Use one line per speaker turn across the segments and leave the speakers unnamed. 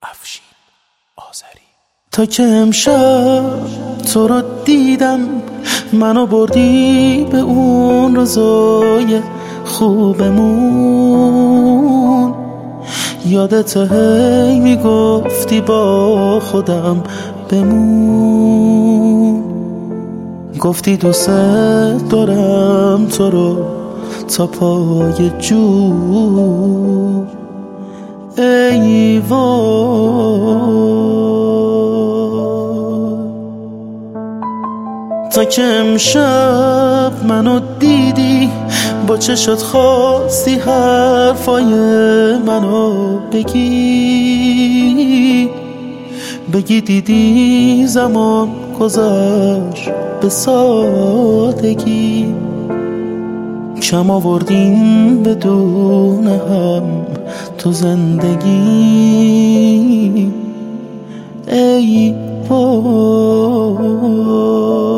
افشین آذری. تا که امشب تو رو دیدم، منو بردی به اون روزای خوبمون. یادت هی میگفتی با خودم بمون، گفتی دوست دارم تو رو تا پای جون. ای وای، تا که امشب منو دیدی، با چشات خواستی حرفای منو بگی دیدی زمان گذشت به سادگی. کم آوردیم بدون هم تو زندگی. ای وای،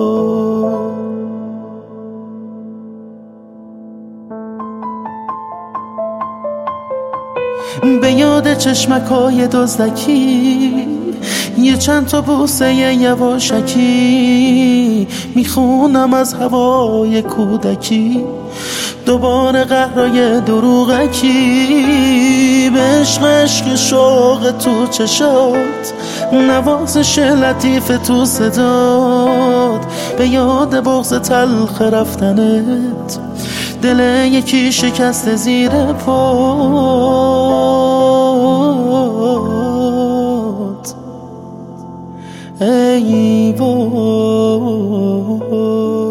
به یاد چشمکای دزدکی، یه چند تا بوسه یواشکی، میخونم از هوای کودکی دوباره قهرای دروغکی. به عشق شوق تو چشات، نوازش لطیف تو صدات، به یاد بغض تلخ رفتنت، دل یکی شکست زیر پات. ای وای،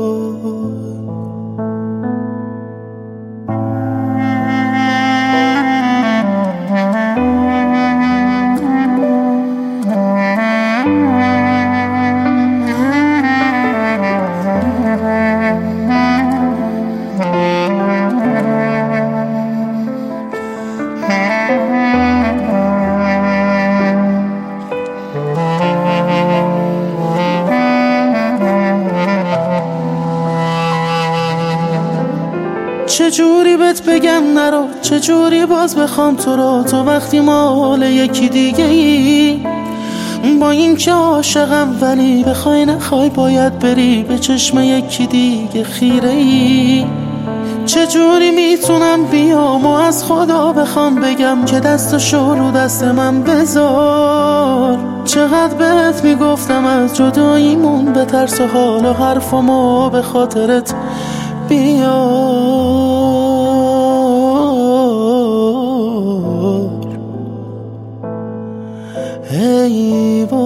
چجوری بهت بگم نرو، چجوری باز بخوام تو رو، تو وقتی مال یکی دیگه ای. با این که عاشقم ولی بخوای نخوای باید بری، به چشم یکی دیگه خیره ای. چجوری میتونم بیام و از خدا بخوام بگم که دستشو رو دست من بذار. چقدر بهت میگفتم از جداییمون به ترس و حال و حرفمو به خاطرت بیار. ای